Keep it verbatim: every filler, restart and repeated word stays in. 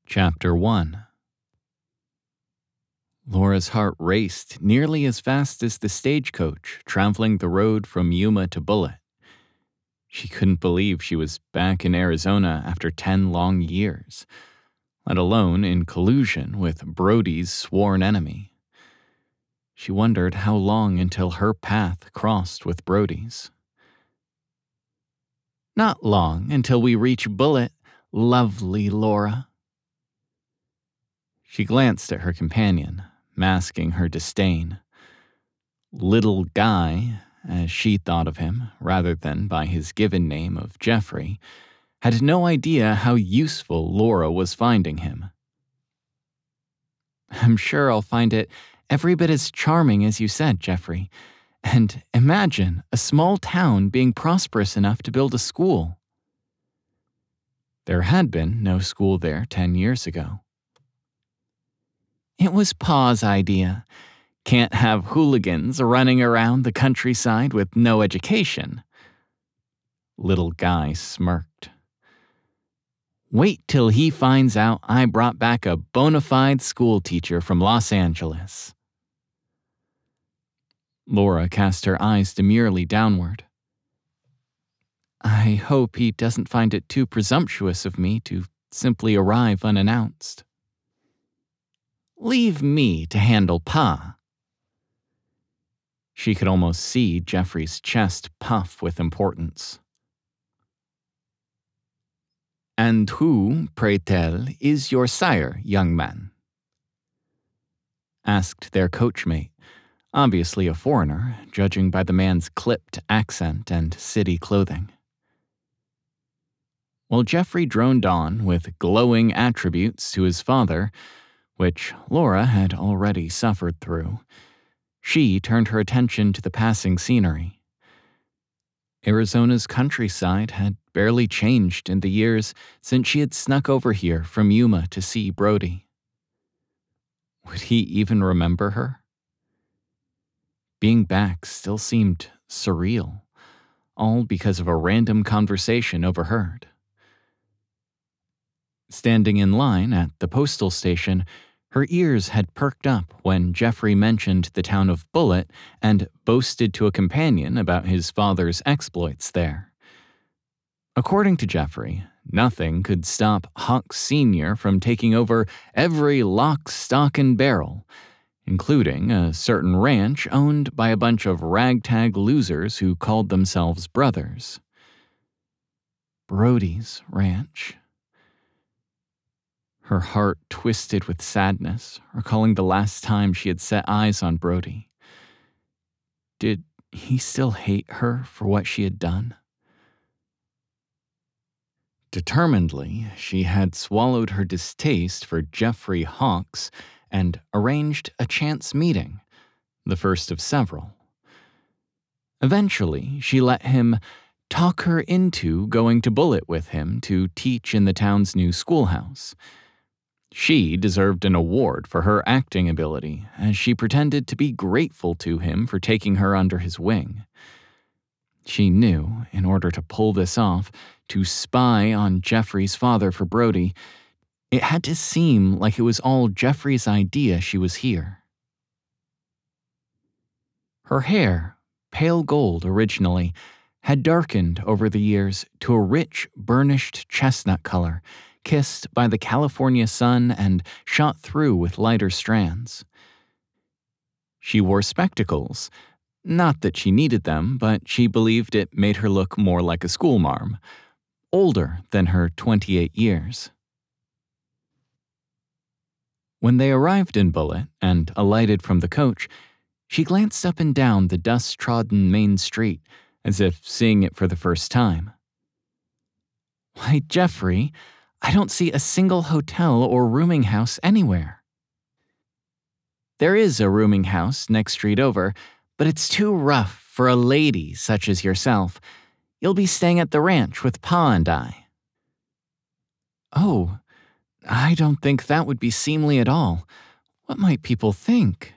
Chapter one. Laura's heart raced nearly as fast as the stagecoach traveling the road from Yuma to Bullitt. She couldn't believe she was back in Arizona after ten long years, let alone in collusion with Brody's sworn enemy. She wondered how long until her path crossed with Brody's. "Not long until we reach Bullitt, lovely Laura." She glanced at her companion, masking her disdain. Little Guy, as she thought of him, rather than by his given name of Jeffrey, had no idea how useful Laura was finding him. "I'm sure I'll find it every bit as charming as you said, Jeffrey. And imagine a small town being prosperous enough to build a school." There had been no school there ten years ago. "It was Pa's idea. Can't have hooligans running around the countryside with no education." Little Guy smirked. "Wait till he finds out I brought back a bona fide school teacher from Los Angeles." Laura cast her eyes demurely downward. "I hope he doesn't find it too presumptuous of me to simply arrive unannounced." "Leave me to handle Pa." She could almost see Jeffrey's chest puff with importance. "And who, pray tell, is your sire, young man?" asked their coachmate, obviously a foreigner, judging by the man's clipped accent and city clothing. While Jeffrey droned on with glowing attributes to his father, which Laura had already suffered through, she turned her attention to the passing scenery. Arizona's countryside had barely changed in the years since she had snuck over here from Yuma to see Brody. Would he even remember her? Being back still seemed surreal, all because of a random conversation overheard. Standing in line at the postal station, her ears had perked up when Jeffrey mentioned the town of Bullitt and boasted to a companion about his father's exploits there. According to Jeffrey, nothing could stop Huck Senior from taking over every lock, stock, and barrel, including a certain ranch owned by a bunch of ragtag losers who called themselves brothers. Brody's ranch. Her heart twisted with sadness, recalling the last time she had set eyes on Brody. Did he still hate her for what she had done? Determinedly, she had swallowed her distaste for Jeffrey Hawks and arranged a chance meeting, the first of several. Eventually, she let him talk her into going to Bullitt with him to teach in the town's new schoolhouse. She deserved an award for her acting ability, as she pretended to be grateful to him for taking her under his wing. She knew, in order to pull this off, to spy on Jeffrey's father for Brody, it had to seem like it was all Jeffrey's idea she was here. Her hair, pale gold originally, had darkened over the years to a rich, burnished chestnut color, kissed by the California sun and shot through with lighter strands. She wore spectacles. Not that she needed them, but she believed it made her look more like a schoolmarm, older than her twenty-eight years. When they arrived in Bullitt and alighted from the coach, she glanced up and down the dust-trodden main street, as if seeing it for the first time. "Why, Jeffrey, I don't see a single hotel or rooming house anywhere." "There is a rooming house next street over, but it's too rough for a lady such as yourself. You'll be staying at the ranch with Pa and I." "Oh, I don't think that would be seemly at all. What might people think?"